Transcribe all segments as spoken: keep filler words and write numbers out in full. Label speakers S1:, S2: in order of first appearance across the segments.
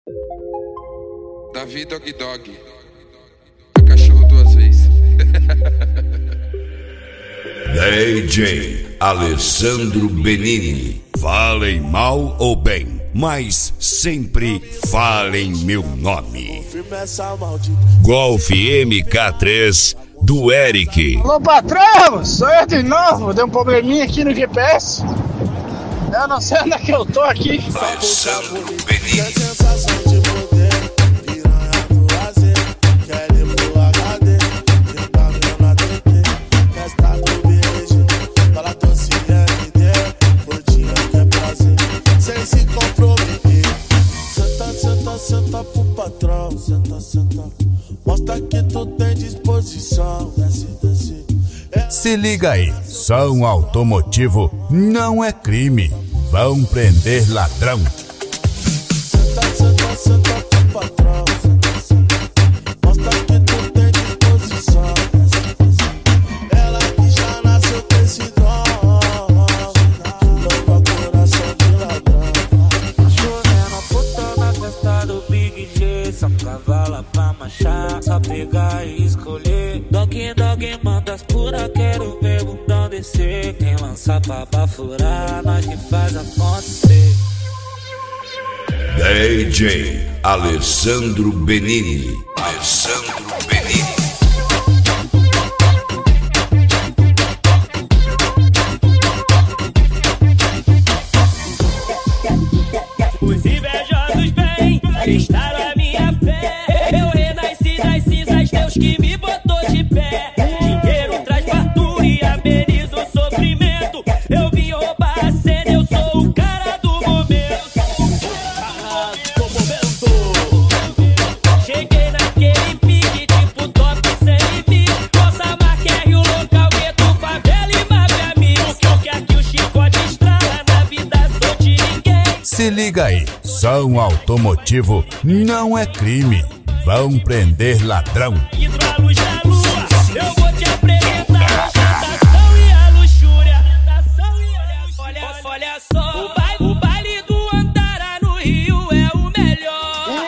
S1: Davi Dog Dog, a cachorro duas vezes.
S2: D J Alessandro Benini. Falem mal ou bem, mas sempre falem meu nome. Golf M K três do Eric.
S3: Alô, patrão, sou eu de novo. Deu um probleminha aqui no G P S. Eu não sei onde é que eu tô aqui.
S2: Alessandro Benini.
S4: Senta pro patrão, senta, senta. Mostra que tu tem disposição. Desce, desce. É...
S2: Se liga aí, som automotivo não é crime. Vão prender ladrão.
S4: Senta, senta, senta pro patrão, senta, senta. Mostra que tu tem disposição. Desce, desce. Ela que já nasceu com esse dom. Louva coração de ladrão.
S5: Chovendo, puta na festa do Big G. Só cavala pra marchar, só pegar e escolher. Dog Dog manda as pura, quero ver bundão descer. Quem lança pra bafurar, nós que faz acontecer.
S2: D J Alessandro Benini. Alessandro Benini.
S5: Os invejosos vêm, testaram a minha fé. Eu renasci das cinzas, Deus que me botou de pé. Dinheiro traz fartura e ameniza o sofrimento. Eu vim roubar a cena, eu sou o cara do momento. Ah, do momento. Cheguei naquele pique, tipo top sem limite. Nossa marca é Rio Local, gueto, favela e máfia amigo. Que eu quero que o chicote estrala na vida, sou de ninguém.
S2: Se liga aí, som automotivo não é crime. Vão prender ladrão.
S5: Hidro a luz da lua, eu vou te apresentar a tentação e a luxúria. Olha, olha só, o baile, o baile do Antara no Rio é o melhor.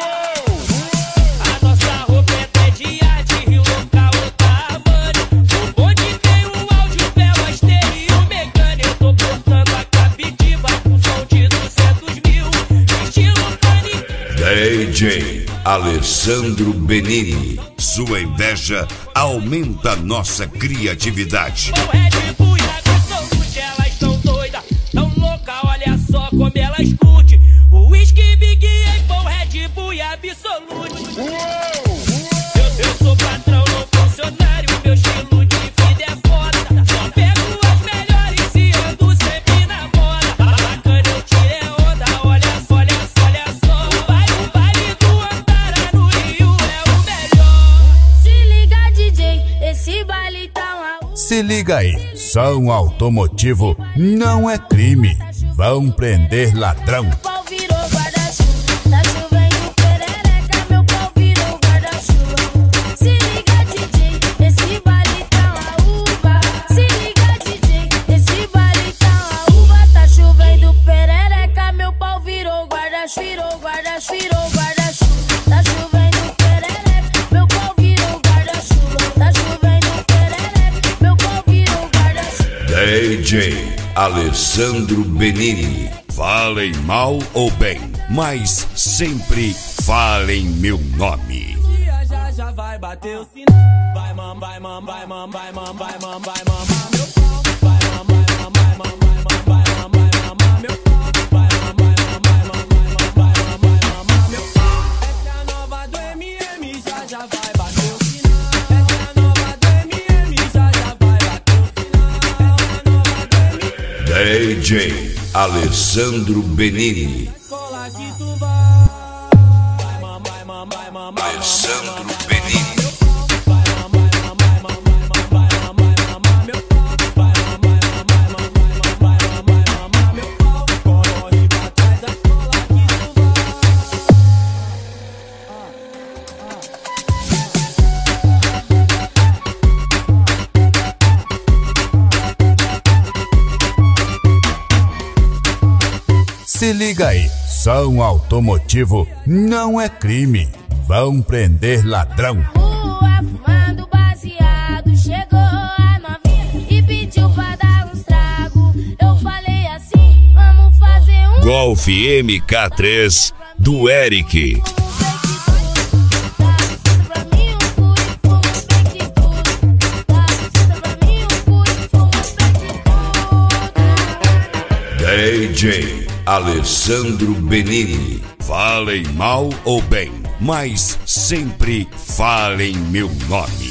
S5: A nossa roupa é de arte, Rio Local, outra money. O bonde tem um áudio, velas, estéreo, mecânico. Eu tô portando a captiva com som de duzentos mil. Estilo pânico.
S2: D J Alessandro Benini. Sua inveja aumenta nossa criatividade.
S5: O Red Bull e a Absolute, elas tão doidas, tão louca, olha só como elas curte. O whisky Big Apple, o Red Bull e a Absolute. Eu, eu sou patrão, não funcionário, meu estilo de vida é foda. Só pego as melhores e ando sempre na moda. Bacana, eu tirei onda, olha só, olha só, olha só. O baile, o baile do Antara no Rio é o melhor.
S6: Se liga, D J, esse baile tá uma...
S2: Se liga aí, som automotivo não é crime. Vão prender ladrão.
S6: Meu pau virou guarda-chuva, tá chovendo perereca, meu pau virou guarda-chuva. Se liga, D J, esse baile tá uma uva. Se liga, D J, esse baile tá uma uva. Tá chovendo perereca, meu pau virou guarda-chuva, virou guarda-chuva, virou guarda-chuva. Tá chovendo perereca, meu pau virou guarda-chuva. Tá chovendo perereca, meu pau virou guarda-chuva.
S2: D J Alessandro Benini. Falem mal ou bem, mas sempre falem meu nome.
S5: Já já vai bater o sinal. Vai mam, vai mam, vai mam, vai mam, vai mam, vai mamar meu pau. Vai mam, vai mam, vai mam, vai mam, vai mam, vai mamar meu pau. Vai mam, vai mam, vai mam, vai mam, vai mam, vai mamar meu pau. Essa é a nova do M M, já já vai bater o sinal. Essa é a nova do M M, já já vai bater o sinal. Essa é a nova do M M.
S2: D J Alessandro Benini.
S5: Escola que tu vai. Vai mam, vai mam, vai mam, vai mam,
S2: Alessandro Benini. Se Se liga aí, som automotivo não é crime. Vão prender ladrão.
S6: Rua fumando baseado, chegou a novinha e pediu pra dar uns trago. Eu falei assim, vamos fazer um
S7: Golf M K três do Eric. D J Alessandro Benini. Falem mal ou bem, mas sempre falem meu nome.